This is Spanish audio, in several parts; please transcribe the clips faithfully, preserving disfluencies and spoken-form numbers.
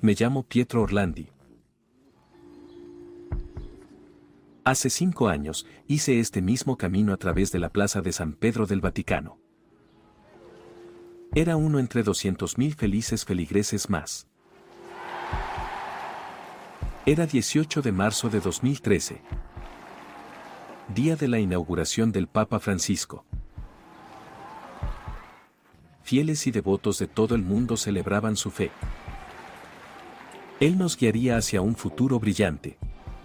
Me llamo Pietro Orlandi. Hace cinco años, hice este mismo camino a través de la plaza de San Pedro del Vaticano. Era uno entre doscientos mil felices feligreses más. Era dieciocho de marzo de dos mil trece. Día de la inauguración del Papa Francisco. Fieles y devotos de todo el mundo celebraban su fe. Él nos guiaría hacia un futuro brillante.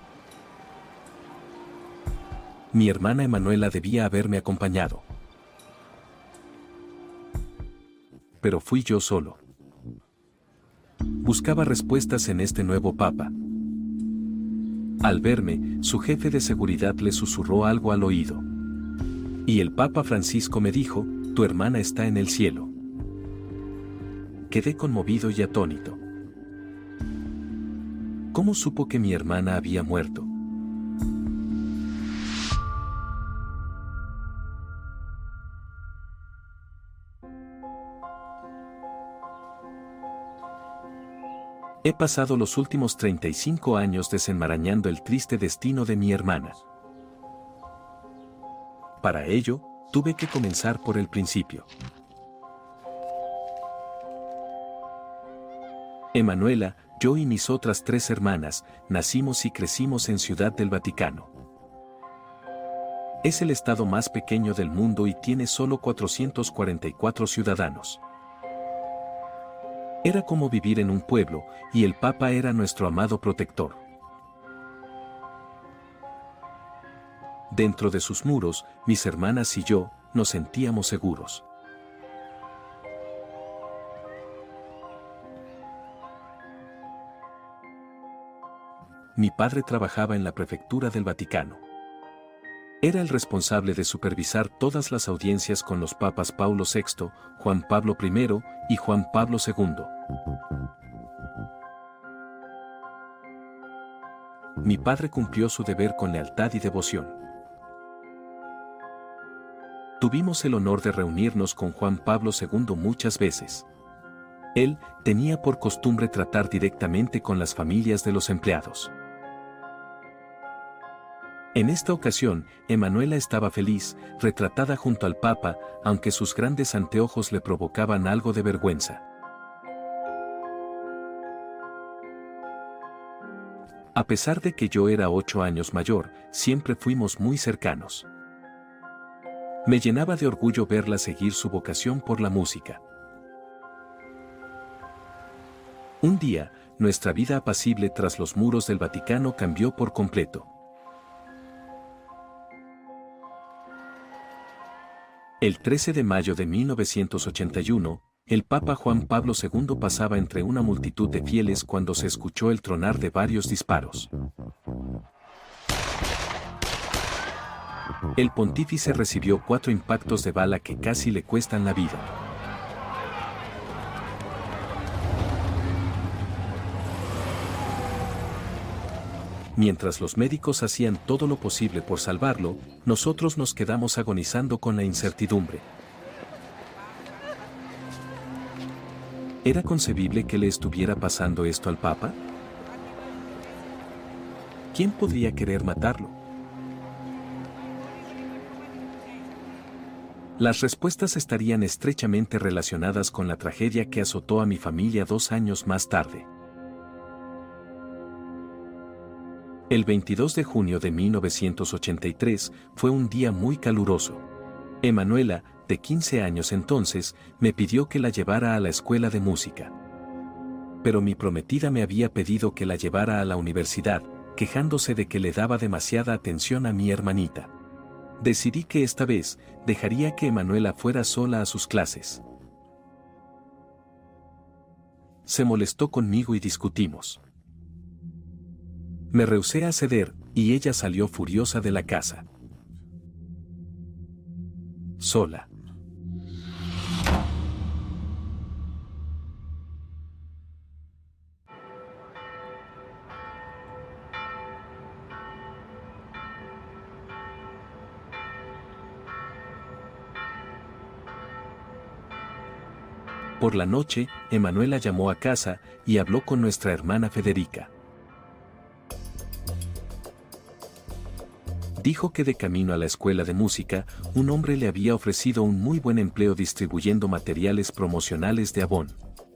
Mi hermana Emanuela debía haberme acompañado. Pero fui yo solo. Buscaba respuestas en este nuevo Papa. Al verme, su jefe de seguridad le susurró algo al oído. Y el Papa Francisco me dijo, tu hermana está en el cielo. Quedé conmovido y atónito. ¿Cómo supo que mi hermana había muerto? He pasado los últimos treinta y cinco años desenmarañando el triste destino de mi hermana. Para ello, tuve que comenzar por el principio. Emanuela, yo y mis otras tres hermanas, nacimos y crecimos en Ciudad del Vaticano. Es el estado más pequeño del mundo y tiene solo cuatrocientos cuarenta y cuatro ciudadanos. Era como vivir en un pueblo, y el Papa era nuestro amado protector. Dentro de sus muros, mis hermanas y yo, nos sentíamos seguros. Mi padre trabajaba en la prefectura del Vaticano. Era el responsable de supervisar todas las audiencias con los papas Paulo sexto, Juan Pablo primero y Juan Pablo segundo. Mi padre cumplió su deber con lealtad y devoción. Tuvimos el honor de reunirnos con Juan Pablo segundo muchas veces. Él tenía por costumbre tratar directamente con las familias de los empleados. En esta ocasión, Emanuela estaba feliz, retratada junto al Papa, aunque sus grandes anteojos le provocaban algo de vergüenza. A pesar de que yo era ocho años mayor, siempre fuimos muy cercanos. Me llenaba de orgullo verla seguir su vocación por la música. Un día, nuestra vida apacible tras los muros del Vaticano cambió por completo. El trece de mayo de mil novecientos ochenta y uno, el Papa Juan Pablo segundo pasaba entre una multitud de fieles cuando se escuchó el tronar de varios disparos. El pontífice recibió cuatro impactos de bala que casi le cuestan la vida. Mientras los médicos hacían todo lo posible por salvarlo, nosotros nos quedamos agonizando con la incertidumbre. ¿Era concebible que le estuviera pasando esto al Papa? ¿Quién podría querer matarlo? Las respuestas estarían estrechamente relacionadas con la tragedia que azotó a mi familia dos años más tarde. El veintidós de junio de mil novecientos ochenta y tres fue un día muy caluroso. Emanuela, de quince años entonces, me pidió que la llevara a la escuela de música. Pero mi prometida me había pedido que la llevara a la universidad, quejándose de que le daba demasiada atención a mi hermanita. Decidí que esta vez, dejaría que Emanuela fuera sola a sus clases. Se molestó conmigo y discutimos. Me rehusé a ceder, y ella salió furiosa de la casa. Sola. Por la noche, Emanuela llamó a casa y habló con nuestra hermana Federica. Dijo que de camino a la escuela de música, un hombre le había ofrecido un muy buen empleo distribuyendo materiales promocionales de Avon.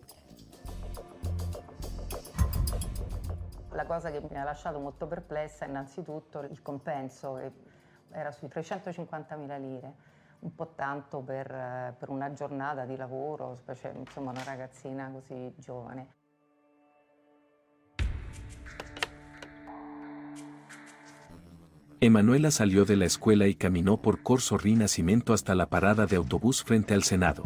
La cosa che mi ha lasciato molto perplessa è innanzitutto il compenso, che era sui trecentocinquantamila lire, un po' tanto per, per una giornata di lavoro, specie insomma una ragazzina così giovane. Emanuela salió de la escuela y caminó por Corso Rinascimento hasta la parada de autobús frente al Senado.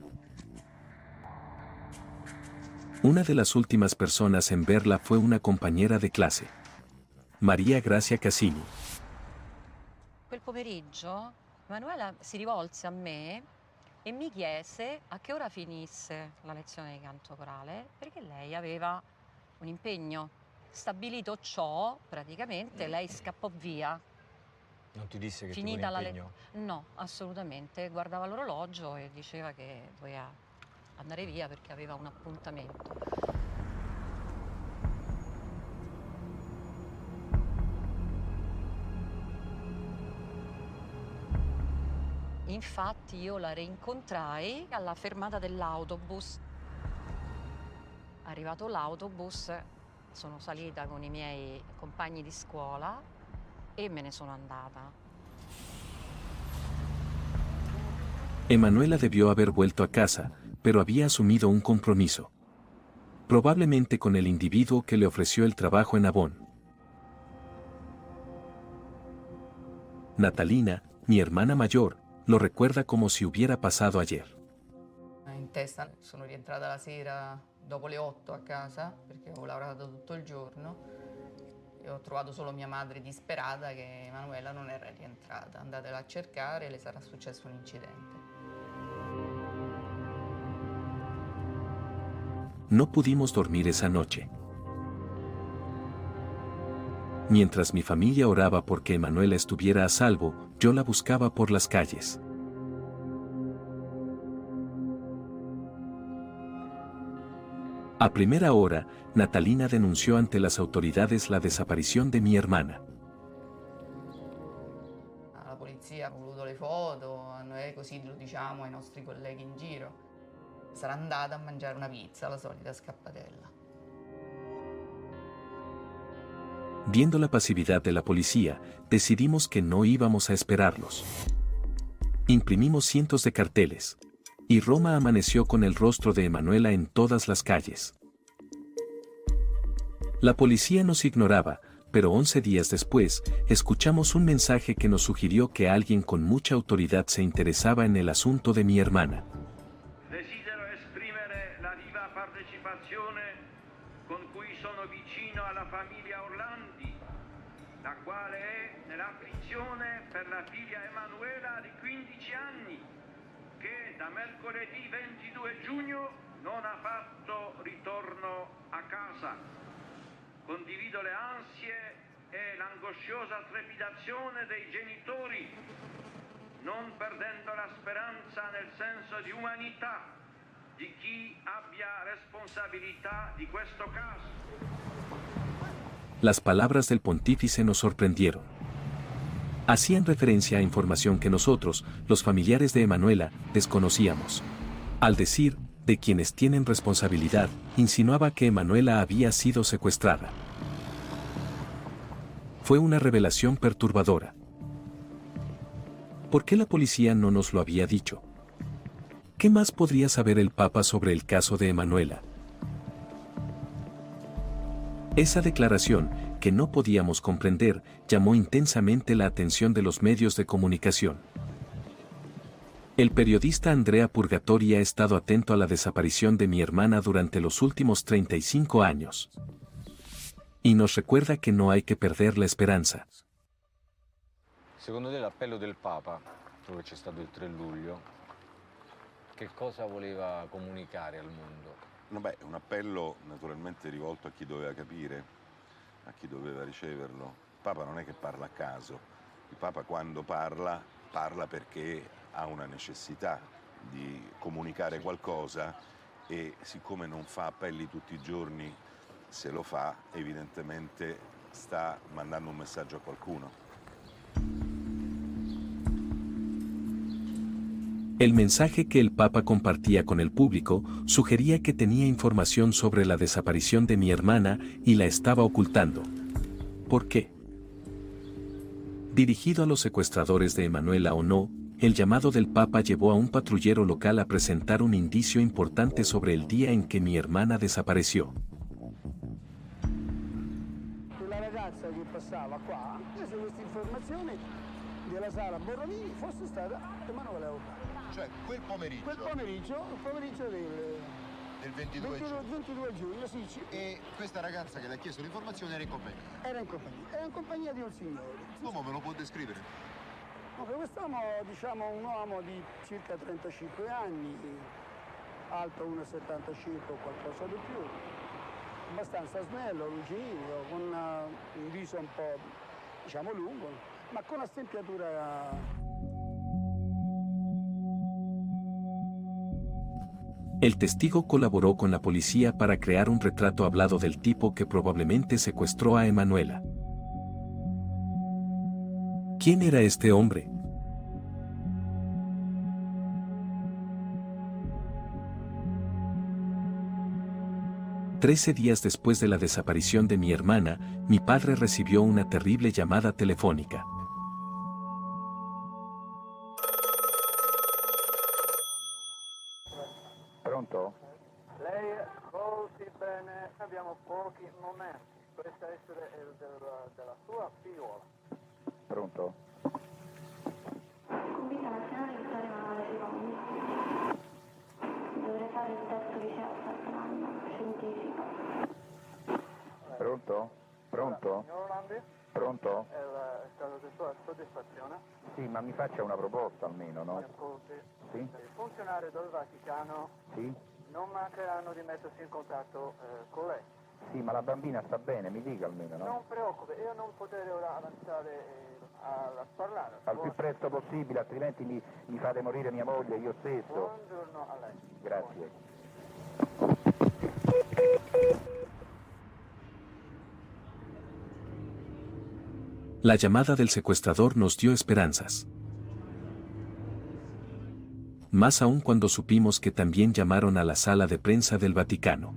Una de las últimas personas en verla fue una compañera de clase, Maria Grazia Casini. Quel pomeriggio Emanuela si rivolse a me e mi chiese a che ora finisse la lezione di canto corale, perché lei aveva un impegno. Stabilito ciò, praticamente, lei scappò via. Non ti disse che Finita tu la impegno? le... No, assolutamente. Guardava l'orologio e diceva che doveva andare via perché aveva un appuntamento. Infatti io la rincontrai alla fermata dell'autobus. Arrivato l'autobus, sono salita con i miei compagni di scuola e me ne sono andata. Emanuela debió haber vuelto a casa, pero había asumido un compromiso. Probablemente con el individuo que le ofreció el trabajo en Avon. Natalina, mi hermana mayor, lo recuerda como si hubiera pasado ayer. In testa sono rientrata la sera dopo le otto a casa perché avevo lavorato tutto il giorno e ho trovato solo mia madre disperata che Emanuela non era rientrata. Andatela a cercare, le sarà successo un incidente. No pudimos dormir esa noche. Mientras mi familia oraba porque Emanuela estuviera a salvo, yo la buscaba por las calles. A primera hora, Natalina denunció ante las autoridades la desaparición de mi hermana. La polizia ha voluto le foto, a noi così lo diciamo ai nostri colleghi in giro. Sarà andata a mangiare una pizza, la solita scappatella. Viendo la pasividad de la policía, decidimos que no íbamos a esperarlos. Imprimimos cientos de carteles. Y Roma amaneció con el rostro de Emanuela en todas las calles. La policía nos ignoraba, pero once días después, escuchamos un mensaje que nos sugirió que alguien con mucha autoridad se interesaba en el asunto de mi hermana. Desidero esprimere la viva partecipazione con cui sono vicino alla famiglia Orlandi, la quale è nell'afflizione per la figlia Emanuela di quindici anni, che da mercoledì ventidue giugno non ha fatto ritorno a casa. Condivido le ansie e l'angosciosa trepidazione dei genitori, non perdendo la speranza nel senso di umanità di chi abbia responsabilità di questo caso. Las palabras del pontífice nos sorprendieron. Hacían referencia a información que nosotros, los familiares de Emanuela, desconocíamos. Al decir, de quienes tienen responsabilidad, insinuaba que Emanuela había sido secuestrada. Fue una revelación perturbadora. ¿Por qué la policía no nos lo había dicho? ¿Qué más podría saber el Papa sobre el caso de Emanuela? Esa declaración, que no podíamos comprender, llamó intensamente la atención de los medios de comunicación. El periodista Andrea Purgatori ha estado atento a la desaparición de mi hermana durante los últimos treinta y cinco años. Y nos recuerda que no hay que perder la esperanza. Secondo te l'appello del Papa, dove c'è stato il tre luglio, che cosa voleva comunicare al mondo? No, beh, un appello naturalmente rivolto a chi doveva capire, a chi doveva riceverlo. Il Papa non è che parla a caso, il Papa quando parla, parla perché ha una necessità di comunicare qualcosa e siccome non fa appelli tutti i giorni, se lo fa evidentemente sta mandando un messaggio a qualcuno. El mensaje que el Papa compartía con el público sugería que tenía información sobre la desaparición de mi hermana y la estaba ocultando. ¿Por qué? Dirigido a los secuestradores de Emanuela o no, el llamado del Papa llevó a un patrullero local a presentar un indicio importante sobre el día en que mi hermana desapareció. La ragazza che passava qua, prese questa informazione della sala Borromini, fosse stata Emanuela Orlandi. Cioè, quel pomeriggio? Quel pomeriggio, il pomeriggio del, del ventidue giugno. ventidue giugno, sì, sì. E questa ragazza che le ha chiesto l'informazione era in compagnia? Era in compagnia, era in compagnia di un signore. L'uomo me lo può descrivere? No, quest'uomo, diciamo, un uomo di circa trentacinque anni, alto uno virgola settantacinque o qualcosa di più, abbastanza snello, lungilineo, con una, un viso un po', diciamo, lungo, ma con una stempiatura. El testigo colaboró con la policía para crear un retrato hablado del tipo que probablemente secuestró a Emanuela. ¿Quién era este hombre? Trece días después de la desaparición de mi hermana, mi padre recibió una terrible llamada telefónica. Pronto? Lei ascolti bene, abbiamo pochi momenti. Questa essere il del, della sua figliola. Pronto? Combina nazionale Vittorio Emanuele secondo. Dovrei fare il test che c'è fatto un anno scientifico. Pronto? Pronto? Signor Orlandi? Pronto? È il stato di sua soddisfazione? Sì, ma mi faccia una proposta almeno, no? Mi ascolti. Sì? I funzionari del Vaticano Sì? non mancheranno di mettersi in contatto eh, con lei. Sì, ma la bambina sta bene, mi dica almeno, no? Non preoccupi, io non potrei ora avanzare eh, a, a parlare. Al più presto possibile, altrimenti mi, mi fate morire mia moglie, io stesso. Buongiorno a lei. Grazie. La llamada del secuestrador nos dio esperanzas. Más aún cuando supimos que también llamaron a la sala de prensa del Vaticano.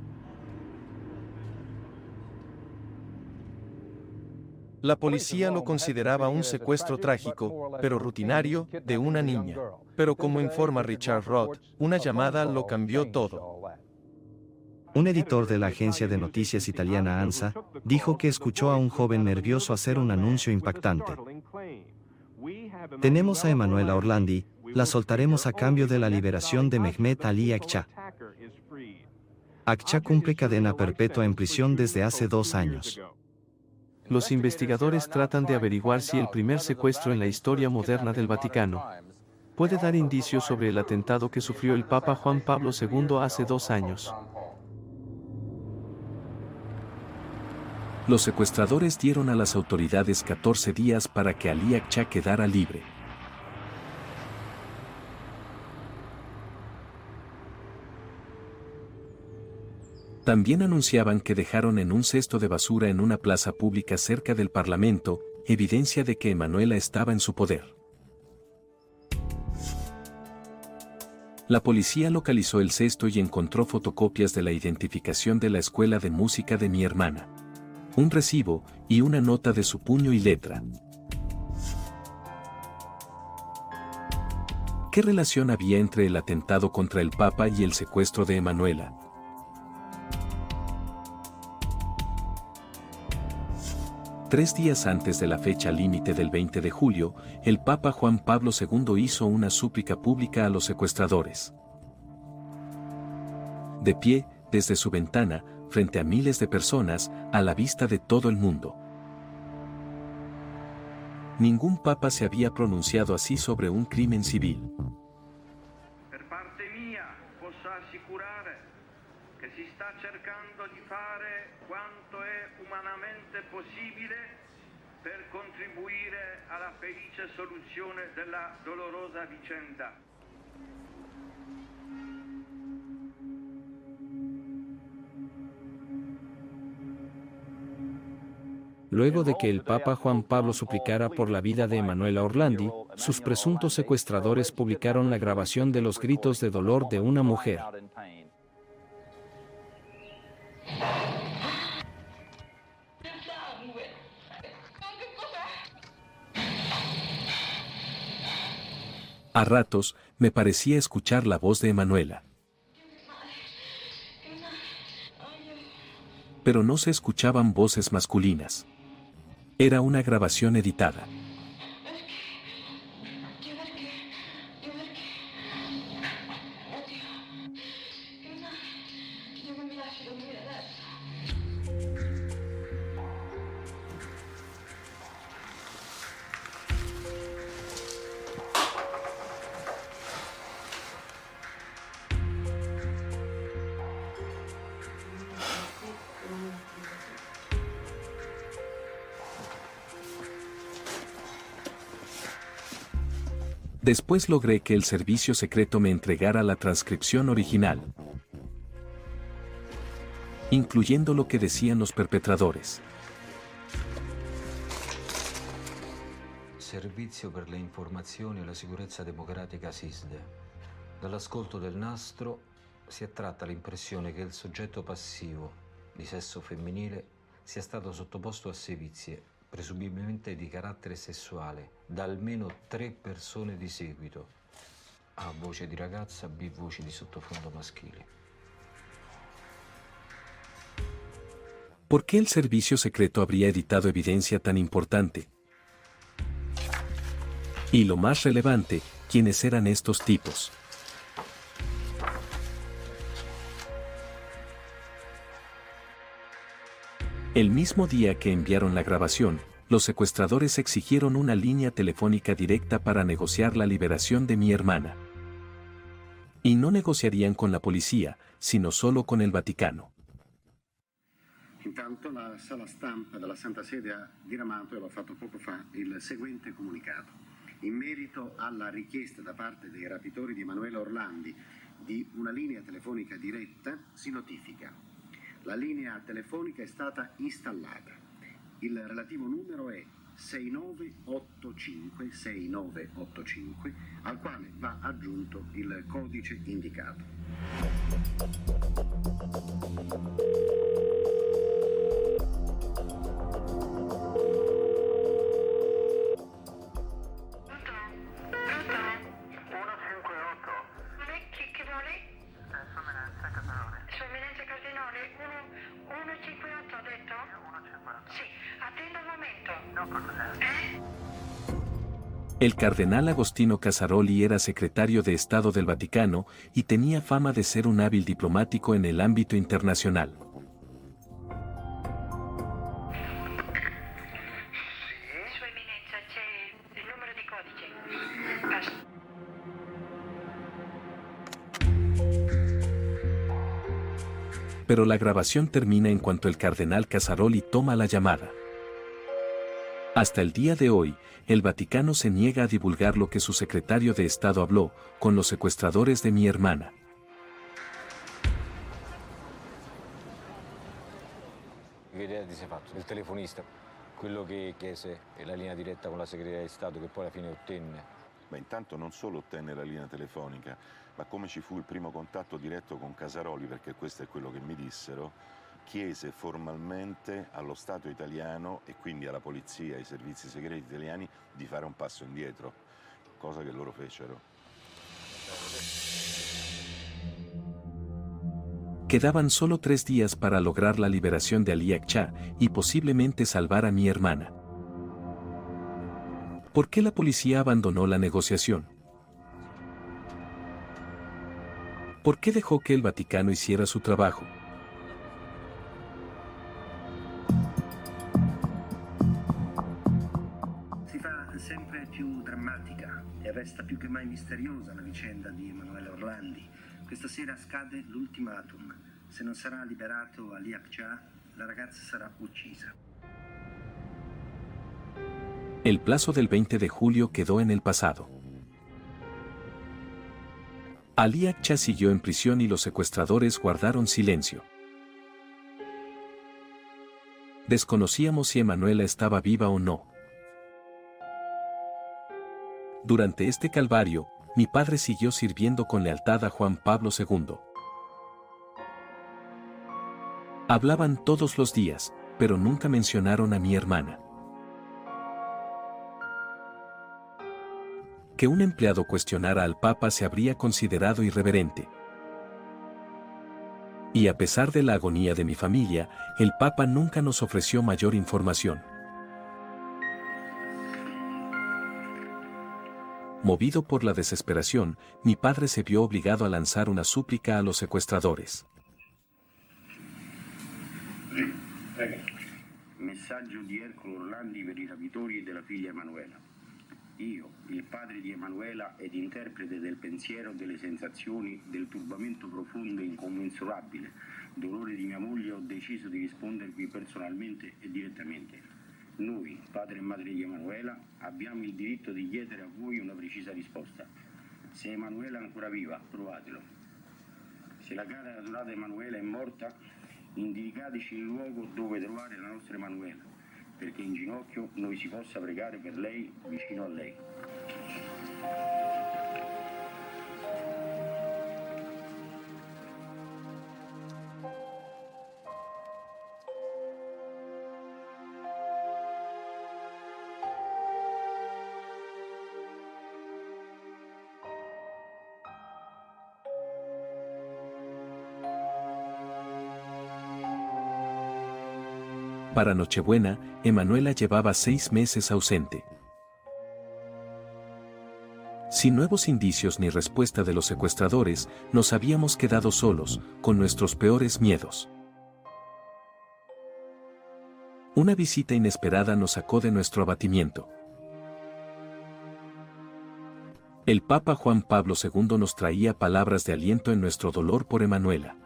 La policía lo consideraba un secuestro trágico, pero rutinario, de una niña. Pero como informa Richard Roth, una llamada lo cambió todo. Un editor de la agencia de noticias italiana ANSA dijo que escuchó a un joven nervioso hacer un anuncio impactante. Tenemos a Emanuela Orlandi, la soltaremos a cambio de la liberación de Mehmet Ali Akça. Akça cumple cadena perpetua en prisión desde hace dos años. Los investigadores tratan de averiguar si el primer secuestro en la historia moderna del Vaticano puede dar indicios sobre el atentado que sufrió el Papa Juan Pablo segundo hace dos años. Los secuestradores dieron a las autoridades catorce días para que Ali Akça quedara libre. También anunciaban que dejaron en un cesto de basura en una plaza pública cerca del Parlamento, evidencia de que Emanuela estaba en su poder. La policía localizó el cesto y encontró fotocopias de la identificación de la escuela de música de mi hermana, un recibo y una nota de su puño y letra. ¿Qué relación había entre el atentado contra el Papa y el secuestro de Emanuela? Tres días antes de la fecha límite del veinte de julio, el Papa Juan Pablo segundo hizo una súplica pública a los secuestradores. De pie, desde su ventana, frente a miles de personas, a la vista de todo el mundo. Ningún papa se había pronunciado así sobre un crimen civil. Per parte mia posso assicurare che si sta cercando di fare quanto è umanamente possibile per contribuire alla felice soluzione della dolorosa vicenda. Luego de que el Papa Juan Pablo suplicara por la vida de Emanuela Orlandi, sus presuntos secuestradores publicaron la grabación de los gritos de dolor de una mujer. A ratos, me parecía escuchar la voz de Emanuela. Pero no se escuchaban voces masculinas. Era una grabación editada. Después logré que el servicio secreto me entregara la transcripción original, incluyendo lo que decían los perpetradores. Servizio per le informazioni e la sicurezza democratica S I S D E. Dall'ascolto del nastro si attratta l'impressione che il soggetto passivo, di sesso femminile, sia stato sottoposto a sevizie, presumibilmente di carattere sessuale, da almeno tre persone di seguito. A voce di ragazza, B voci di sottofondo maschile. ¿Por qué el servicio secreto habría editado evidencia tan importante? Y lo más relevante, ¿quiénes eran estos tipos? El mismo día que enviaron la grabación, los secuestradores exigieron una línea telefónica directa para negociar la liberación de mi hermana. Y no negociarían con la policía, sino solo con el Vaticano. Intanto la sala stampa della Santa Sede ha diramato, e l'ho fatto poco fa, il seguente comunicato. In merito alla richiesta da parte dei rapitori di Emanuela Orlandi di una linea telefonica diretta, si notifica: la linea telefonica è stata installata. Il relativo numero è sei nove otto cinque sei nove otto cinque, al quale va aggiunto il codice indicato. El cardenal Agostino Casaroli era secretario de Estado del Vaticano y tenía fama de ser un hábil diplomático en el ámbito internacional. Pero la grabación termina en cuanto el cardenal Casaroli toma la llamada. Hasta el día de hoy, el Vaticano se niega a divulgar lo que su secretario de Estado habló con los secuestradores de mi hermana. Che idea ti sei fatto? Il telefonista, quello che chiese la linea diretta con la segreteria di Stato, che poi alla fine ottenne. Ma intanto non solo ottenne la linea telefonica, ma come ci fu il primo contatto diretto con Casaroli, perché questo è quello che mi dissero, chiese formalmente allo Stato italiano e quindi alla polizia e ai servizi segreti italiani di fare un passo indietro, cosa che loro fecero. Quedaban solo tres días para lograr la liberación de Ali Akcha y posiblemente salvar a mi hermana. ¿Por qué la policía abandonó la negociación? ¿Por qué dejó que el Vaticano hiciera su trabajo? Si fa sempre più drammatica e resta più che mai misteriosa la vicenda di Emanuela Orlandi. Questa sera scade l'ultimatum. Se non sarà liberato Ali Akcha, la ragazza sarà uccisa. El plazo del veinte de julio quedó en el pasado. Ali Akcha siguió en prisión y los secuestradores guardaron silencio. Desconocíamos si Emanuela estaba viva o no. Durante este calvario, mi padre siguió sirviendo con lealtad a Juan Pablo segundo. Hablaban todos los días, pero nunca mencionaron a mi hermana. Que un empleado cuestionara al Papa se habría considerado irreverente. Y a pesar de la agonía de mi familia, el Papa nunca nos ofreció mayor información. Movido por la desesperación, mi padre se vio obligado a lanzar una súplica a los secuestradores. Messaggio di Ercole Orlandi per i rapitori della figlia Emanuela. Io, il padre di Emanuela ed interprete del pensiero, delle sensazioni, del turbamento profondo e incommensurabile, dolore di mia moglie, ho deciso di rispondervi personalmente e direttamente. Noi, padre e madre di Emanuela, abbiamo il diritto di chiedere a voi una precisa risposta. Se Emanuela è ancora viva, provatelo. Se la cara e adorata Emanuela è morta, indicateci il luogo dove trovare la nostra Emanuela, perché in ginocchio noi si possa pregare per lei, vicino a lei. Para Nochebuena, Emanuela llevaba seis meses ausente. Sin nuevos indicios ni respuesta de los secuestradores, nos habíamos quedado solos, con nuestros peores miedos. Una visita inesperada nos sacó de nuestro abatimiento. El Papa Juan Pablo segundo nos traía palabras de aliento en nuestro dolor por Emanuela.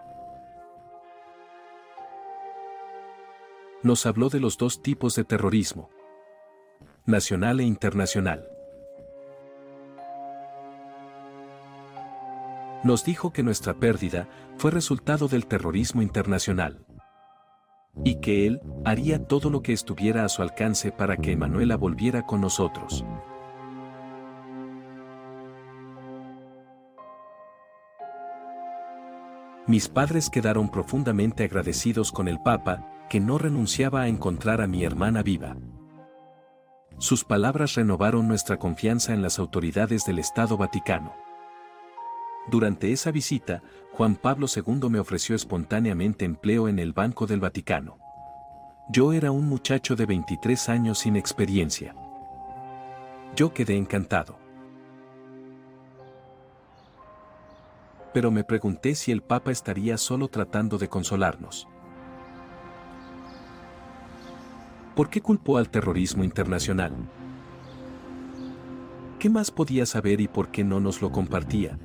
Nos habló de los dos tipos de terrorismo, nacional e internacional. Nos dijo que nuestra pérdida fue resultado del terrorismo internacional y que él haría todo lo que estuviera a su alcance para que Emanuela volviera con nosotros. Mis padres quedaron profundamente agradecidos con el Papa, que no renunciaba a encontrar a mi hermana viva. Sus palabras renovaron nuestra confianza en las autoridades del Estado Vaticano. Durante esa visita, Juan Pablo segundo me ofreció espontáneamente empleo en el Banco del Vaticano. Yo era un muchacho de veintitrés años sin experiencia. Yo quedé encantado. Pero me pregunté si el Papa estaría solo tratando de consolarnos. ¿Por qué culpó al terrorismo internacional? ¿Qué más podía saber y por qué no nos lo compartía?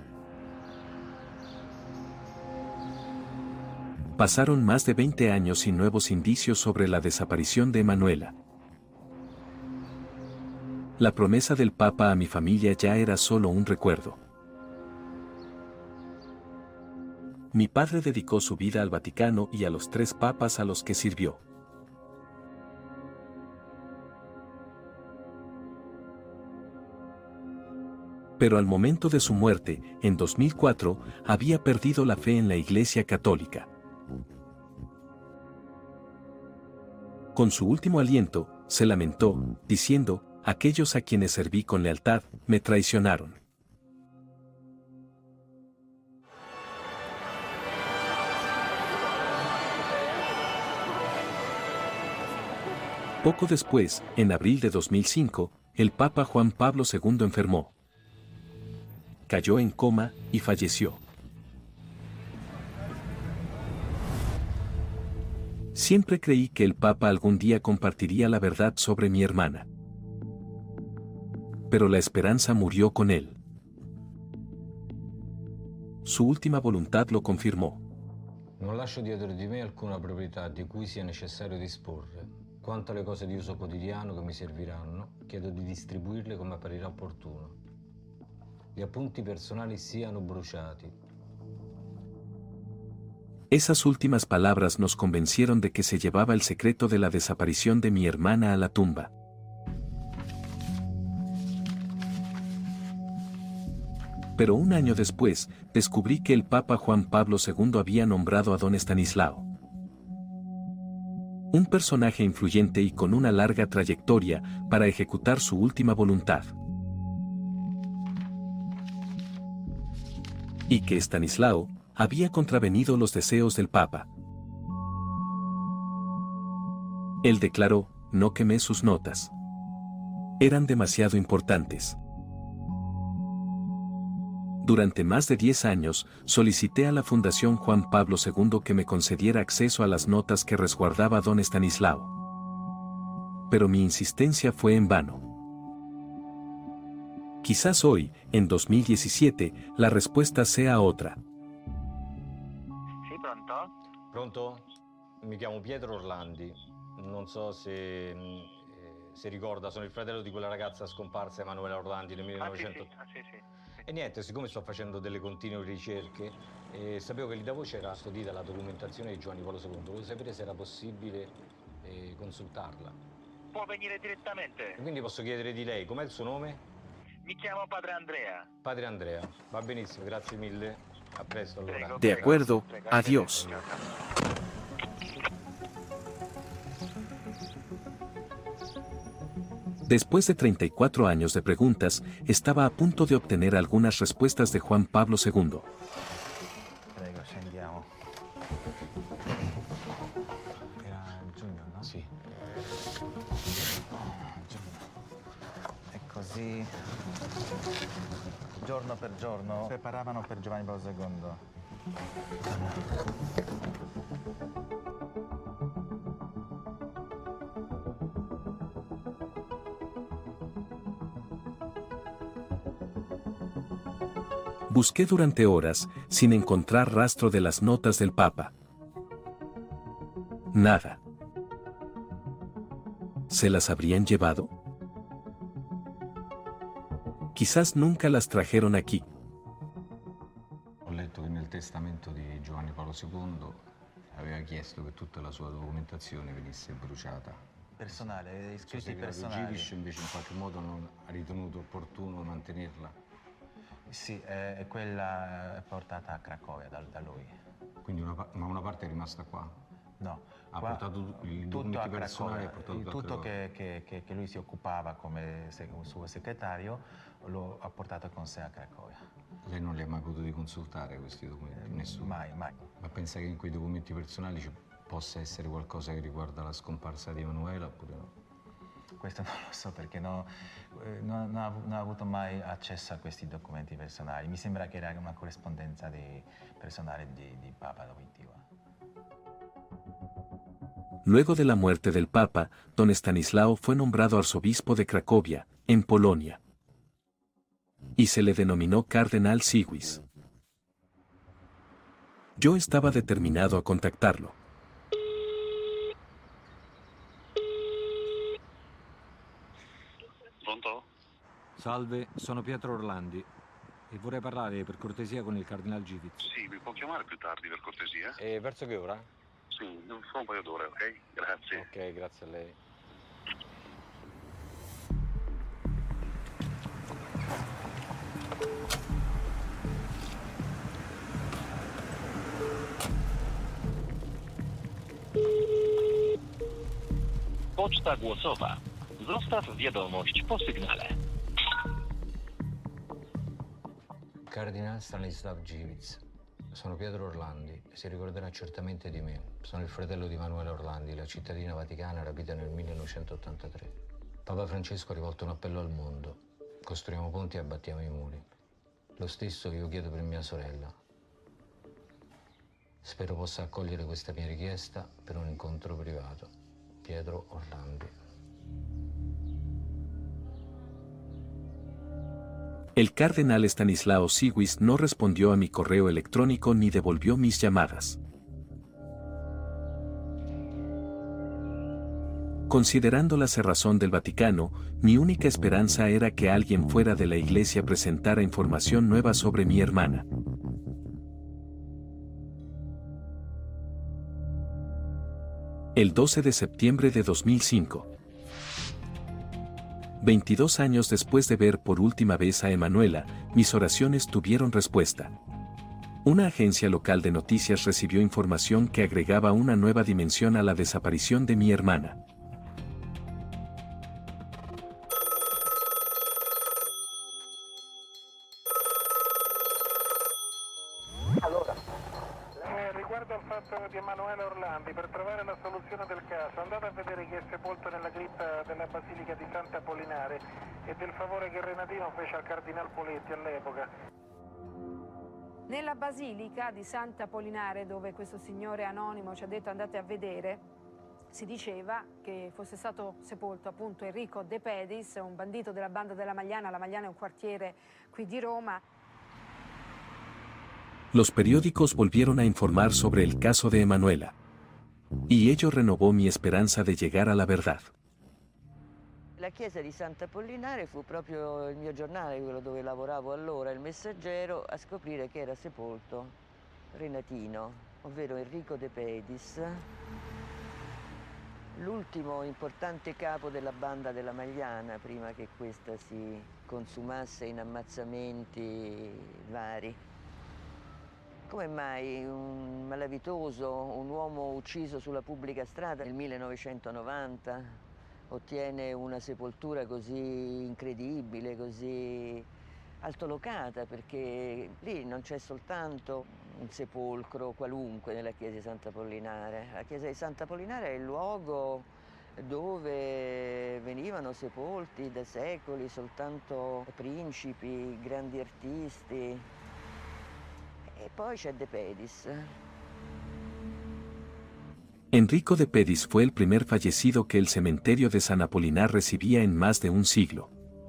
Pasaron más de veinte años sin nuevos indicios sobre la desaparición de Emanuela. La promesa del Papa a mi familia ya era solo un recuerdo. Mi padre dedicó su vida al Vaticano y a los tres papas a los que sirvió. Pero al momento de su muerte, en dos mil cuatro, había perdido la fe en la Iglesia Católica. Con su último aliento, se lamentó, diciendo, aquellos a quienes serví con lealtad, me traicionaron. Poco después, en abril de dos mil cinco, el Papa Juan Pablo segundo enfermó. Cayó en coma y falleció. Siempre creí que el Papa algún día compartiría la verdad sobre mi hermana. Pero la esperanza murió con él. Su última voluntad lo confirmó. Non lascio dietro di me alcuna proprietà di cui sia necessario disporre. Quanto alle cose di uso quotidiano che mi serviranno, chiedo di distribuirle come apparirà opportuno. Gli appunti personali siano bruciati. Esas últimas palabras nos convencieron de que se llevaba el secreto de la desaparición de mi hermana a la tumba. Pero un año después, descubrí que el Papa Juan Pablo segundo había nombrado a don Estanislao, un personaje influyente y con una larga trayectoria, para ejecutar su última voluntad. Y que Estanislao había contravenido los deseos del Papa. Él declaró: no quemé sus notas. Eran demasiado importantes. Durante más de diez años, solicité a la Fundación Juan Pablo segundo que me concediera acceso a las notas que resguardaba don Estanislao. Pero mi insistencia fue en vano. Quizás hoy, en dos mil diecisiete, la respuesta sea otra. Sì, pronto? Pronto? Mi chiamo Pietro Orlandi. Non so se, eh, se ricorda, sono il fratello di quella ragazza scomparsa, Emanuela Orlandi, nel millenovecento... Ah, sì, sì. Ah, sì, sì. E niente, siccome sto facendo delle continue ricerche, eh, sapevo che lì da voi c'era custodita la documentazione di Giovanni Paolo secondo. Volevo sapere se era possibile eh, consultarla. Può venire direttamente. E quindi posso chiedere di lei, com'è il suo nome? Mi chiamo Padre Andrea. Padre Andrea, va benissimo, grazie mille. A presto allora. Prego, De prego. acuerdo, Prego. adiós. Después de treinta y cuatro años de preguntas, estaba a punto de obtener algunas respuestas de Juan Pablo segundo. Prego, scendiamo. Era giugno, no? Sì. Giugno. E così, giorno per giorno, preparavano per Giovanni Paolo secondo. Busqué durante horas, sin encontrar rastro de las notas del Papa. Nada. ¿Se las habrían llevado? Quizás nunca las trajeron aquí. Ho letto che nel testamento di Giovanni Paolo secondo aveva chiesto che tutta la sua documentazione venisse bruciata. Personale, iscritti Il personali. Givish invece in qualche modo non ha ritenuto opportuno mantenerla. Sì, è quella portata a Cracovia da, da lui. Quindi una, ma una parte è rimasta qua? No, ha qua, portato i tutto a personali, Cracovia. Il tutto che, che, che, che lui si occupava come se, un suo segretario lo ha portato con sé a Cracovia. Lei non li ha mai potuti consultare questi documenti? Eh, Nessuno? Mai, mai. Ma pensa che in quei documenti personali ci possa essere qualcosa che riguarda la scomparsa di Emanuela oppure no? Questo non lo so perché no, non, non, ho, non ho avuto mai accesso a questi documenti personali. Mi sembra che era una corrispondenza di, personale di, di Papa Wojtyła. Luego de la muerte del Papa, don Estanislao fue nombrado arzobispo de Cracovia, en Polonia. Y se le denominó Cardenal Sigwis. Yo estaba determinado a contactarlo. Pronto? Salve, sono Pietro Orlandi e vorrei parlare per cortesia con il Cardinal Giviz. Sì, mi può chiamare più tardi per cortesia? E verso che ora? Sì, fra un paio d'ore, ok? Grazie. Ok, grazie a lei. Poczta głosowa. Zostaw wiadomość po sygnale. Cardinal Stanislav Giviz. Sono Pietro Orlandi, si ricorderà certamente di me. Sono il fratello di Emanuela Orlandi, la cittadina vaticana rapita nel millenovecentottantatré. Papa Francesco ha rivolto un appello al mondo. Costruiamo ponti e abbattiamo i muri. Lo stesso io chiedo per mia sorella. Spero possa accogliere questa mia richiesta per un incontro privato. Pietro Orlandi. El cardenal Estanislao Sigwis no respondió a mi correo electrónico ni devolvió mis llamadas. Considerando la cerrazón del Vaticano, mi única esperanza era que alguien fuera de la iglesia presentara información nueva sobre mi hermana. El doce de septiembre de dos mil cinco. veintidós años después de ver por última vez a Emanuela, mis oraciones tuvieron respuesta. Una agencia local de noticias recibió información que agregaba una nueva dimensión a la desaparición de mi hermana. Eh, riguardo al fatto di Emanuela Orlandi, per trovare la soluzione del caso, andate a vedere chi è sepolto nella cripta della Basilica di Sant'Apollinare e del favore che Renatino fece al Cardinal Poletti all'epoca. Nella Basilica di Sant'Apollinare, dove questo signore anonimo ci ha detto andate a vedere, si diceva che fosse stato sepolto appunto Enrico De Pedis, un bandito della banda della Magliana. La Magliana è un quartiere qui di Roma. Los periódicos volvieron a informar sobre el caso de Emanuela. Y ello renovó mi esperanza de llegar a la verdad. La chiesa di Sant'Apollinare fu proprio il mio giornale, quello dove lavoravo allora, Il Messaggero, a scoprire che era sepolto Renatino, ovvero Enrico De Pedis, l'ultimo importante capo della banda della Magliana, prima che questa si consumasse in ammazzamenti vari. Come mai un malavitoso, un uomo ucciso sulla pubblica strada nel millenovecentonovanta ottiene una sepoltura così incredibile, così altolocata, perché lì non c'è soltanto un sepolcro qualunque nella chiesa di Sant'Apollinare. La chiesa di Sant'Apollinare è il luogo dove venivano sepolti da secoli soltanto principi, grandi artisti. E poi c'è De Pedis. Enrico De Pedis fue el primer fallecido que el cementerio de San Apolinar recibía en más de un siglo.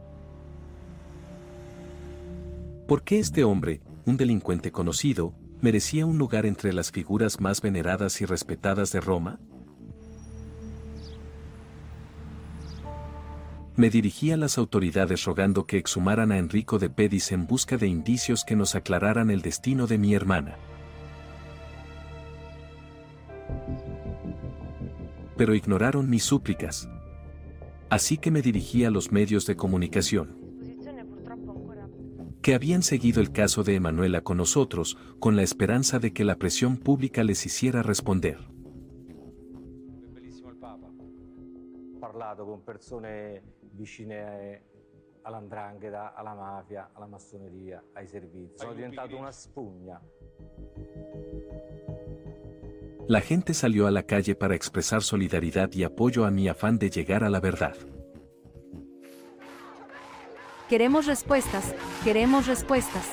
¿Por qué este hombre, un delincuente conocido, merecía un lugar entre las figuras más veneradas y respetadas de Roma? Me dirigí a las autoridades rogando que exhumaran a Enrico De Pedis en busca de indicios que nos aclararan el destino de mi hermana. Pero ignoraron mis súplicas. Así que me dirigí a los medios de comunicación, que habían seguido el caso de Emanuela con nosotros, con la esperanza de que la presión pública les hiciera responder. Bellissimo il Papa. Ho parlato con persone vicine all'andrangheta, alla mafia, alla massoneria, ai servizi. Sono diventato una spugna. La gente salió a la calle para expresar solidaridad y apoyo a mi afán de llegar a la verdad. Queremos respuestas, queremos respuestas.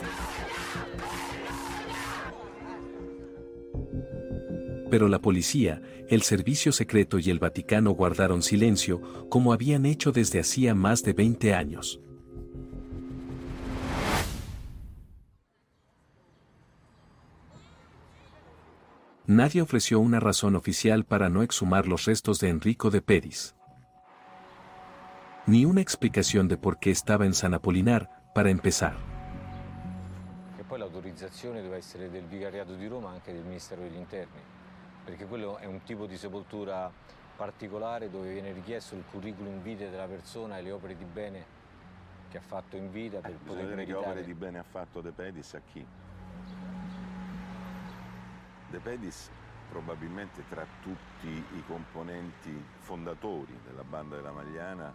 Pero la policía, el servicio secreto y el Vaticano guardaron silencio, como habían hecho desde hacía más de veinte años. Nadie ofreció una razón oficial para no exhumar los restos de Enrico De Pedis. Ni una explicación de por qué estaba en San Apolinar, para empezar. E poi l'autorizzazione deve essere del Vicariato di Roma, anche del Ministero degli Interni, perché quello è un tipo di sepoltura particolare dove viene richiesto il curriculum vitae della persona e le opere di bene che ha fatto in vita per eh, poter vedere meritare. Che opere di bene ha fatto De Pedis a chi? De Pedis probabilmente tra tutti i componenti fondatori della banda della Magliana,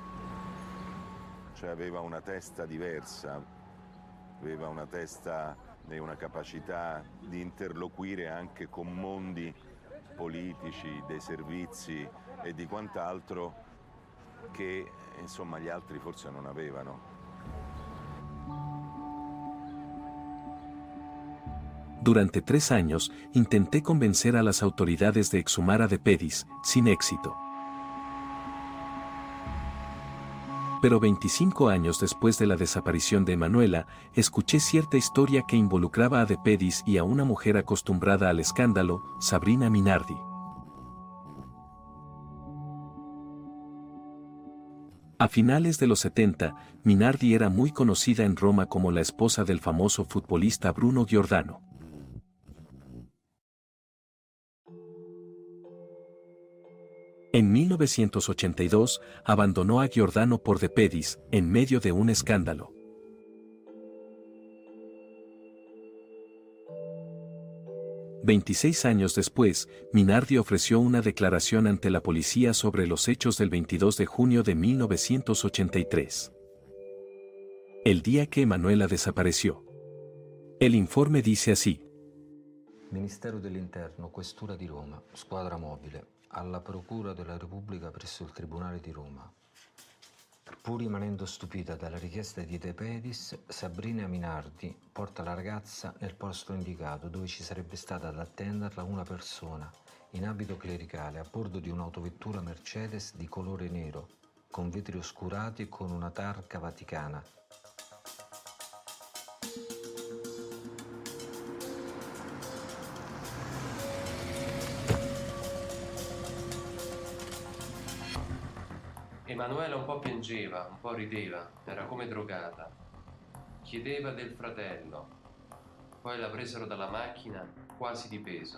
cioè aveva una testa diversa, aveva una testa e una capacità di interloquire anche con mondi politici, dei servizi e di quant'altro che insomma gli altri forse non avevano. Durante tres años, intenté convencer a las autoridades de exhumar a De Pedis, sin éxito. Pero veinticinco años después de la desaparición de Emanuela, escuché cierta historia que involucraba a De Pedis y a una mujer acostumbrada al escándalo, Sabrina Minardi. A finales de los setenta, Minardi era muy conocida en Roma como la esposa del famoso futbolista Bruno Giordano. En mil novecientos ochenta y dos, abandonó a Giordano por De Pedis, en medio de un escándalo. veintiséis años después, Minardi ofreció una declaración ante la policía sobre los hechos del veintidós de junio de mil novecientos ochenta y tres. El día que Emanuela desapareció. El informe dice así. Ministero dell'Interno, Questura di Roma, Squadra Mobile, alla Procura della Repubblica presso il Tribunale di Roma. Pur rimanendo stupita dalla richiesta di De Pedis, Sabrina Minardi porta la ragazza nel posto indicato dove ci sarebbe stata ad attenderla una persona in abito clericale a bordo di un'autovettura Mercedes di colore nero, con vetri oscurati e con una targa vaticana. Emanuela un po' piangeva, un po' rideva, era come drogata. Chiedeva del fratello. Poi la presero dalla macchina quasi di peso.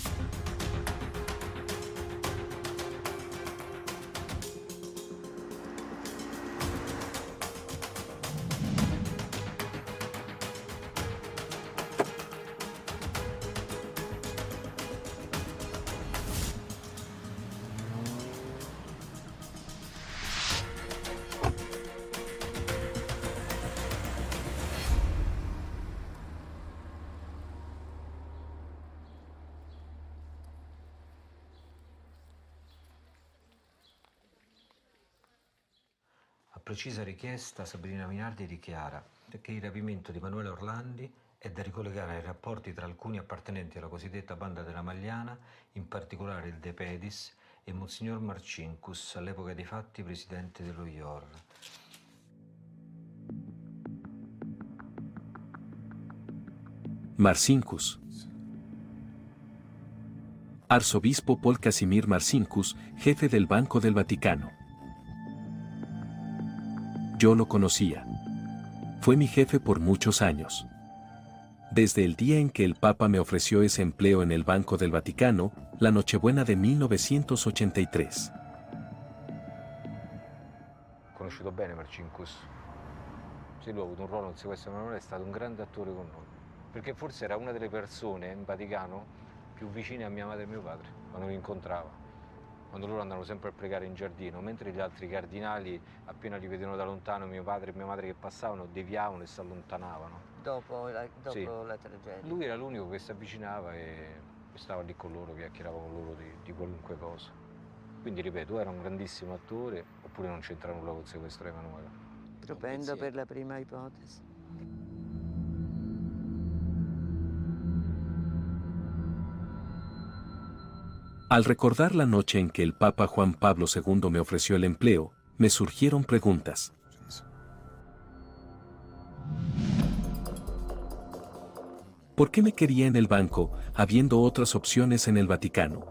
Precisa richiesta, Sabrina Minardi dichiara che il rapimento di Emanuela Orlandi è da ricollegare ai rapporti tra alcuni appartenenti alla cosiddetta banda della Magliana, in particolare il De Pedis e Monsignor Marcinkus, all'epoca dei fatti presidente dello I O R. Marcinkus. Arzobispo Paul Casimir Marcinkus, jefe del Banco del Vaticano. Yo lo conocía. Fue mi jefe por muchos años. Desde el día en que el Papa me ofreció ese empleo en el Banco del Vaticano, la Nochebuena de mil novecientos ochenta y tres. Ho conosciuto bene Marcinkus. Se lui ha avuto un ruolo nel sequestro di Emanuela, è stato un grande attore con noi. Perché forse era una delle persone in Vaticano più vicine a mia madre e mio padre, quando li incontrava. Quando loro andavano sempre a pregare in giardino, mentre gli altri cardinali, appena li vedevano da lontano, mio padre e mia madre che passavano, deviavano e si allontanavano. Dopo la, dopo sì. la tragedia? Lui era l'unico che si avvicinava e stava lì con loro, chiacchierava con loro di, di qualunque cosa. Quindi, ripeto, era un grandissimo attore, oppure non c'entra nulla col sequestro di Emanuela. Propendo per la prima ipotesi. Al recordar la noche en que el Papa Juan Pablo segundo me ofreció el empleo, me surgieron preguntas. ¿Por qué me quería en el banco, habiendo otras opciones en el Vaticano?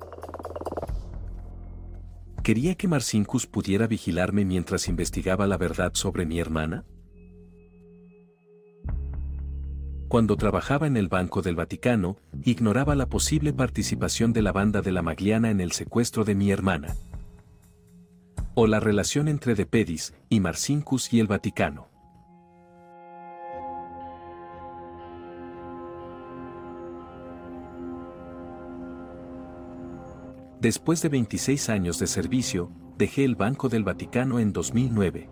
¿Quería que Marcinkus pudiera vigilarme mientras investigaba la verdad sobre mi hermana? Cuando trabajaba en el Banco del Vaticano, ignoraba la posible participación de la banda de la Magliana en el secuestro de mi hermana. O la relación entre De Pedis y Marcinkus y el Vaticano. Después de veintiséis años de servicio, dejé el Banco del Vaticano en dos mil nueve.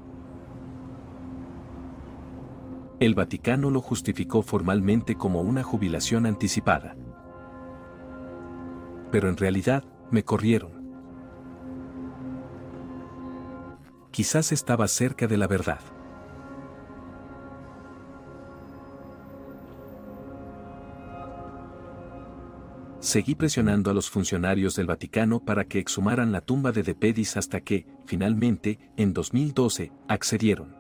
El Vaticano lo justificó formalmente como una jubilación anticipada. Pero en realidad, me corrieron. Quizás estaba cerca de la verdad. Seguí presionando a los funcionarios del Vaticano para que exhumaran la tumba de De Pedis hasta que, finalmente, en dos mil doce, accedieron.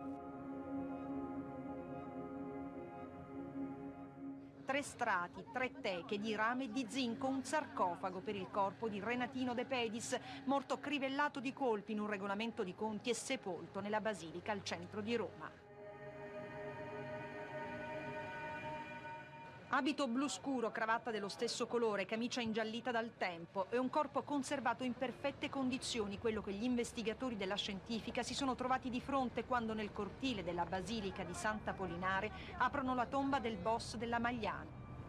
Tre strati, tre teche di rame e di zinco, un sarcofago per il corpo di Renatino De Pedis, morto crivellato di colpi in un regolamento di conti e sepolto nella basilica al centro di Roma. Abito blu scuro, cravatta dello stesso colore, camicia ingiallita dal tempo e un corpo conservato in perfette condizioni, quello che gli investigatori della scientifica si sono trovati di fronte quando nel cortile della Basilica di Sant'Apollinare aprono la tomba del boss della Magliana.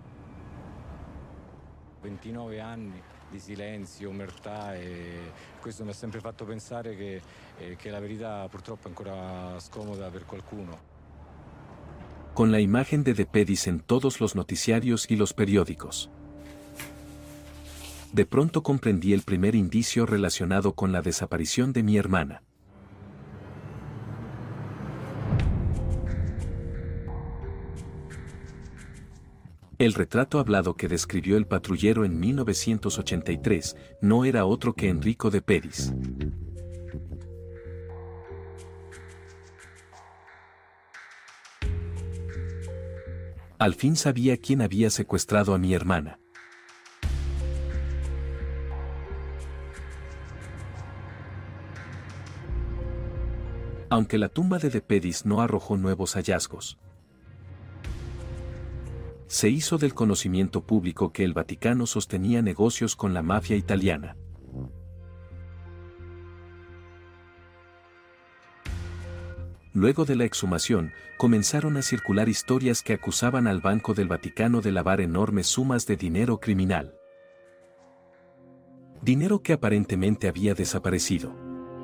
ventinove anni di silenzio, omertà, e questo mi ha sempre fatto pensare che, eh, che la verità purtroppo è ancora scomoda per qualcuno. Con la imagen de De Pedis en todos los noticiarios y los periódicos. De pronto comprendí el primer indicio relacionado con la desaparición de mi hermana. El retrato hablado que describió el patrullero en mil novecientos ochenta y tres no era otro que Enrico De Pedis. Al fin sabía quién había secuestrado a mi hermana. Aunque la tumba de De Pedis no arrojó nuevos hallazgos, se hizo del conocimiento público que el Vaticano sostenía negocios con la mafia italiana. Luego de la exhumación, comenzaron a circular historias que acusaban al Banco del Vaticano de lavar enormes sumas de dinero criminal. Dinero que aparentemente había desaparecido.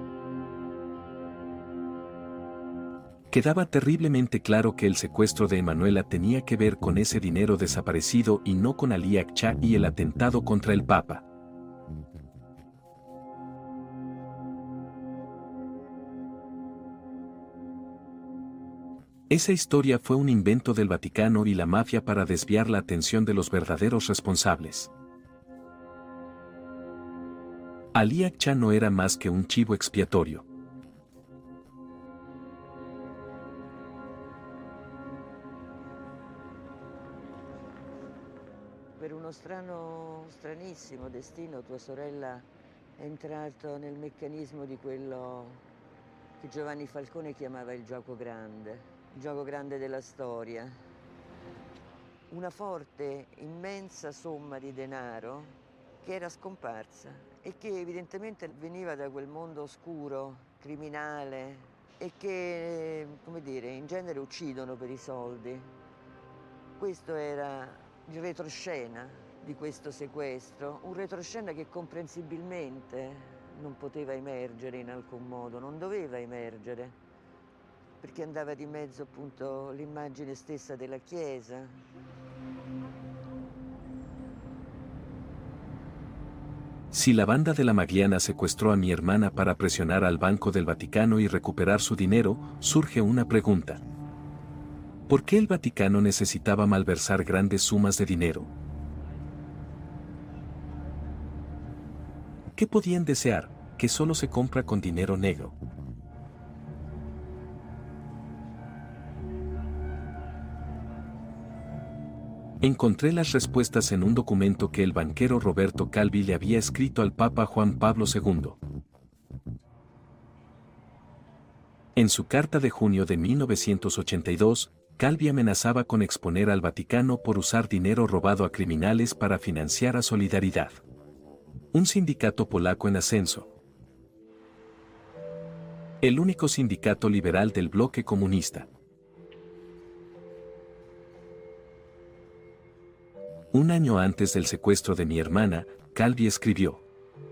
Quedaba terriblemente claro que el secuestro de Emanuela tenía que ver con ese dinero desaparecido y no con Ali Akça y el atentado contra el Papa. Esa historia fue un invento del Vaticano y la mafia para desviar la atención de los verdaderos responsables. Ali Akça no era más que un chivo expiatorio. Per uno strano, stranissimo destino, tua sorella è entrato nel meccanismo di quello che Giovanni Falcone chiamava il gioco grande. Il gioco grande della storia. Una forte, immensa somma di denaro che era scomparsa e che evidentemente veniva da quel mondo oscuro, criminale e che, come dire, in genere uccidono per i soldi. Questo era il retroscena di questo sequestro, un retroscena che comprensibilmente non poteva emergere in alcun modo, non doveva emergere, perché andava di mezzo appunto l'immagine stessa della Chiesa. Si la banda de la Magliana secuestró a mi hermana para presionar al Banco del Vaticano y recuperar su dinero, surge una pregunta. ¿Por qué el Vaticano necesitaba malversar grandes sumas de dinero? ¿Qué podían desear, que solo se compra con dinero negro? Encontré las respuestas en un documento que el banquero Roberto Calvi le había escrito al Papa Juan Pablo segundo. En su carta de junio de mil novecientos ochenta y dos, Calvi amenazaba con exponer al Vaticano por usar dinero robado a criminales para financiar a Solidaridad, un sindicato polaco en ascenso. El único sindicato liberal del bloque comunista. Un año antes del secuestro de mi hermana, Calvi escribió: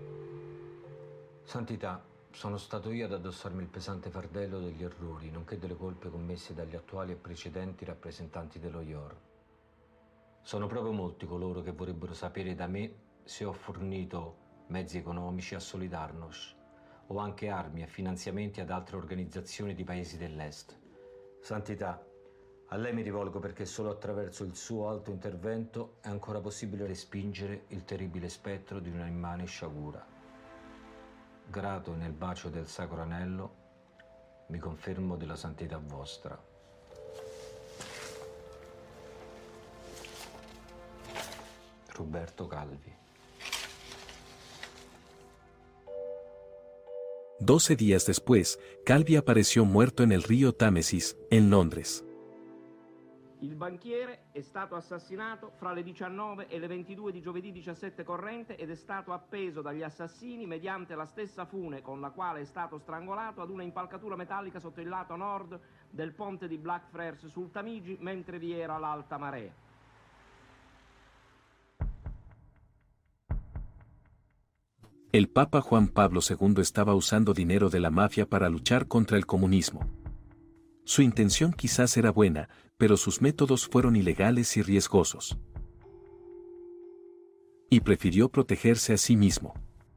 Santità, sono stato io ad addossarmi il pesante fardello degli errori, nonché delle colpe commesse dagli attuali e precedenti rappresentanti dello I O R. Sono proprio molti coloro che vorrebbero sapere da me se ho fornito mezzi economici a Solidarnosc o anche armi e finanziamenti ad altre organizzazioni di paesi dell'Est. Santità, a lei mi rivolgo perché solo attraverso il suo alto intervento è ancora possibile respingere il terribile spettro di una immane sciagura. Grato nel bacio del Sacro Anello, mi confermo della santità vostra. Roberto Calvi. Doce días después, Calvi apareció muerto en el río Támesis, en Londres. Il banchiere è stato assassinato fra le diciannove e le ventidue di giovedì diciassette corrente ed è stato appeso dagli assassini mediante la stessa fune con la quale è stato strangolato ad una impalcatura metallica sotto il lato nord del ponte di Blackfriars sul Tamigi mentre vi era l'alta marea. El Papa Juan Pablo segundo estaba usando dinero de la mafia para luchar contra el comunismo. Su intención quizás era buena, pero sus métodos fueron ilegales y riesgosos. Y prefirió protegerse a sí mismo.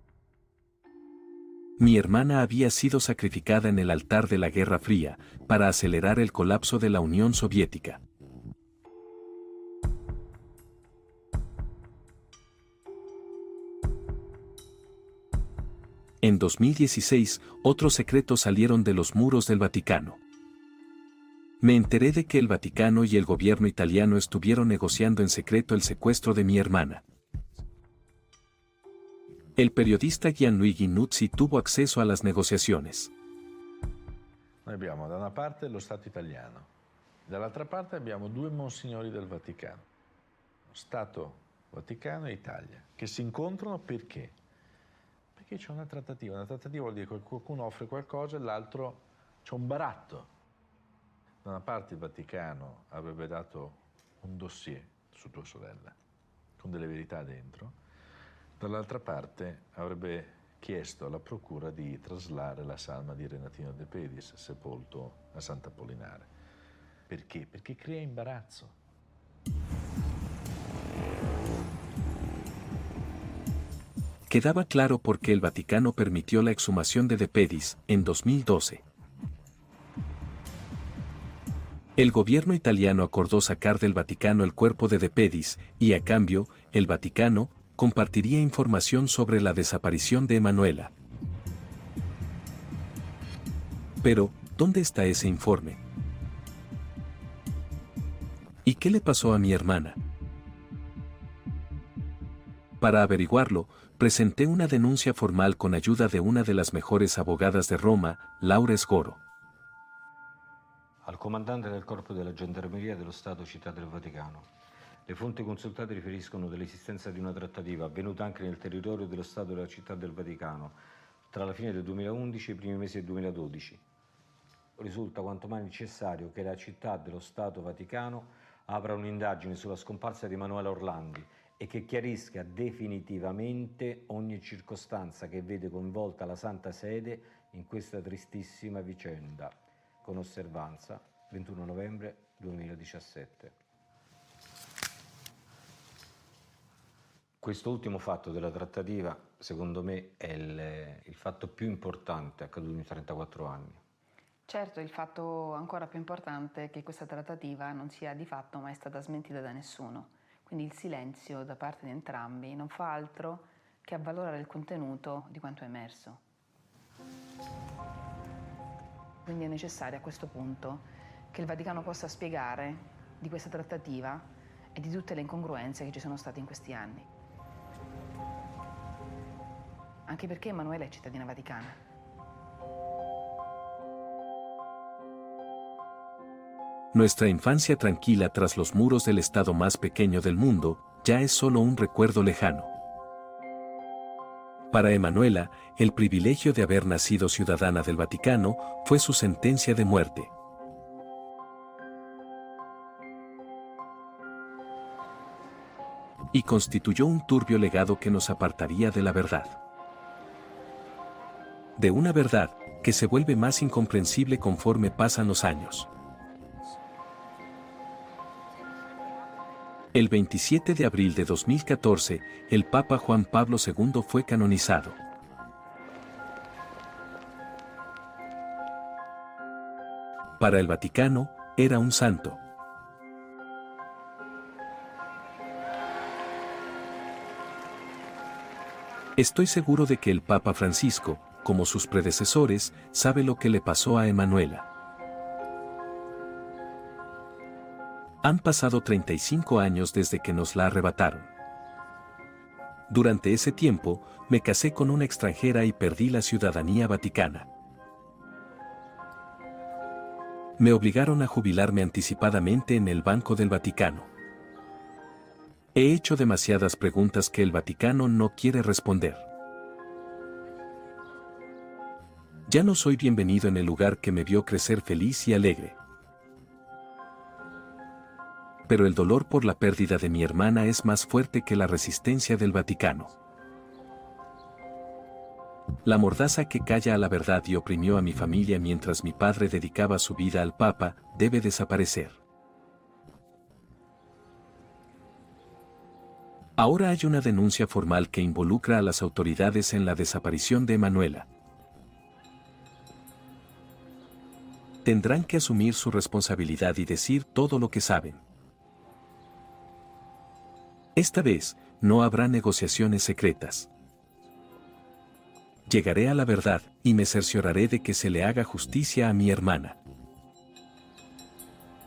Mi hermana había sido sacrificada en el altar de la Guerra Fría, para acelerar el colapso de la Unión Soviética. En dos mil dieciséis, otros secretos salieron de los muros del Vaticano. Me enteré de que el Vaticano y el gobierno italiano estuvieron negociando en secreto el secuestro de mi hermana. El periodista Gianluigi Nuzzi tuvo acceso a las negociaciones. Noi abbiamo da una parte lo Stato italiano, dall'altra parte abbiamo due monsignori del Vaticano, Stato Vaticano e Italia, che si incontrano perché? Perché c'è una trattativa, una trattativa vuol dire che qualcuno offre qualcosa e l'altro c'è un baratto. Da una parte il Vaticano avrebbe dato un dossier su tua sorella, con delle verità dentro, dall'altra parte avrebbe chiesto alla procura di traslare la salma di Renatino De Pedis, sepolto a Sant'Apollinare. Perché? Perché crea imbarazzo. Quedaba claro por qué el Vaticano permitió la exhumación de De Pedis en dos mil doce. El gobierno italiano acordó sacar del Vaticano el cuerpo de De Pedis y, a cambio, el Vaticano compartiría información sobre la desaparición de Emanuela. Pero, ¿dónde está ese informe? ¿Y qué le pasó a mi hermana? Para averiguarlo, presenté una denuncia formal con ayuda de una de las mejores abogadas de Roma, Laura Sgoro. Al comandante del Corpo della Gendarmeria dello Stato Città del Vaticano. Le fonti consultate riferiscono dell'esistenza di una trattativa avvenuta anche nel territorio dello Stato della Città del Vaticano tra la fine del duemilaundici e i primi mesi del duemiladodici. Risulta quanto mai necessario che la Città dello Stato Vaticano apra un'indagine sulla scomparsa di Emanuela Orlandi e che chiarisca definitivamente ogni circostanza che vede coinvolta la Santa Sede in questa tristissima vicenda. Con osservanza, ventuno novembre duemiladiciassette. Questo ultimo fatto della trattativa, secondo me, è il, il fatto più importante accaduto in trentaquattro anni. Certo, il fatto ancora più importante è che questa trattativa non sia di fatto mai stata smentita da nessuno. Quindi il silenzio da parte di entrambi non fa altro che avvalorare il contenuto di quanto è emerso. Quindi è necessario a questo punto che il Vaticano possa spiegare di questa trattativa e di tutte le incongruenze che ci sono state in questi anni. Anche perché Emanuela è cittadina vaticana. Nuestra infancia tranquila tras los muros del estado más pequeño del mundo, ya es solo un recuerdo lejano. Para Emanuela, el privilegio de haber nacido ciudadana del Vaticano fue su sentencia de muerte. Y constituyó un turbio legado que nos apartaría de la verdad. De una verdad que se vuelve más incomprensible conforme pasan los años. El veintisiete de abril de dos mil catorce, el Papa Juan Pablo segundo fue canonizado. Para el Vaticano, era un santo. Estoy seguro de que el Papa Francisco, como sus predecesores, sabe lo que le pasó a Emanuela. Han pasado treinta y cinco años desde que nos la arrebataron. Durante ese tiempo, me casé con una extranjera y perdí la ciudadanía vaticana. Me obligaron a jubilarme anticipadamente en el Banco del Vaticano. He hecho demasiadas preguntas que el Vaticano no quiere responder. Ya no soy bienvenido en el lugar que me vio crecer feliz y alegre. Pero el dolor por la pérdida de mi hermana es más fuerte que la resistencia del Vaticano. La mordaza que calla a la verdad y oprimió a mi familia mientras mi padre dedicaba su vida al Papa, debe desaparecer. Ahora hay una denuncia formal que involucra a las autoridades en la desaparición de Emanuela. Tendrán que asumir su responsabilidad y decir todo lo que saben. Esta vez, no habrá negociaciones secretas. Llegaré a la verdad, y me cercioraré de que se le haga justicia a mi hermana.